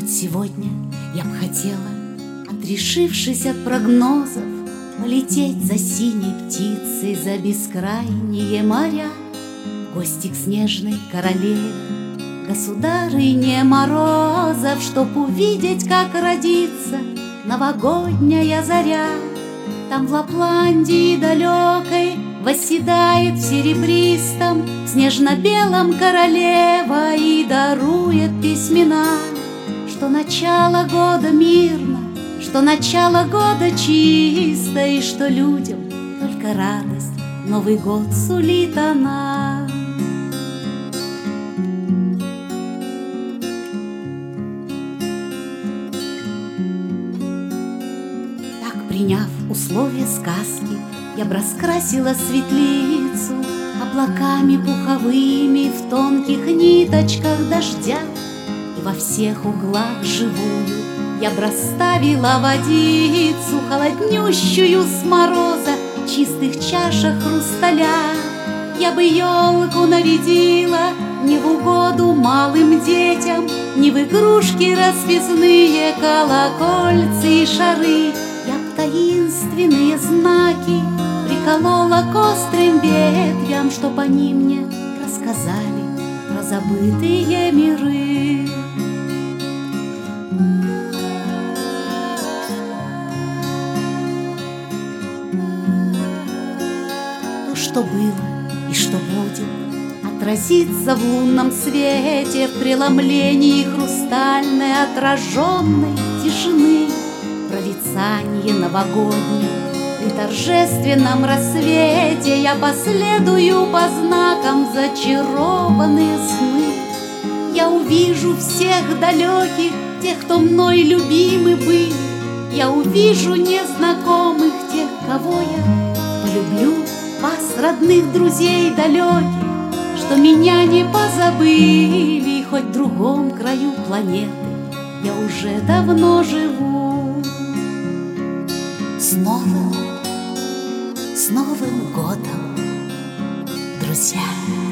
Сегодня я б хотела, отрешившись от прогнозов, полететь за синей птицей за бескрайние моря, в гости к снежной королеве, государыне морозов, чтоб увидеть, как родится новогодняя заря. Там в Лапландии далекой восседает в серебристом, в снежно-белом королева и дарует письмена, что начало года мирно, что начало года чисто, и что людям только радость Новый год сулит она. Так, приняв условия сказки, я б раскрасила светлицу облаками пуховыми в тонких ниточках дождя, и во всех углах живую я б расставила водицу, холоднющую с мороза, в чистых чашах хрусталя. Я бы елку нарядила не в угоду малым детям, не в игрушки расписные, колокольцы и шары. Я б таинственные знаки приколола к острым ветвям, чтоб они мне рассказали про забытые миры. То, что было и что будет, отразится в лунном свете, в преломлении хрустальной отраженной тишины. Прорицание новогоднее при торжественном рассвете, я последую по знакам зачарованные сны. Я увижу всех далеких, тех, кто мной любимы были. Я увижу незнакомых, тех, кого я полюблю. Вас, родных друзей далеких, что меня не позабыли, хоть в другом краю планеты я уже давно живу. С Новым годом, друзья!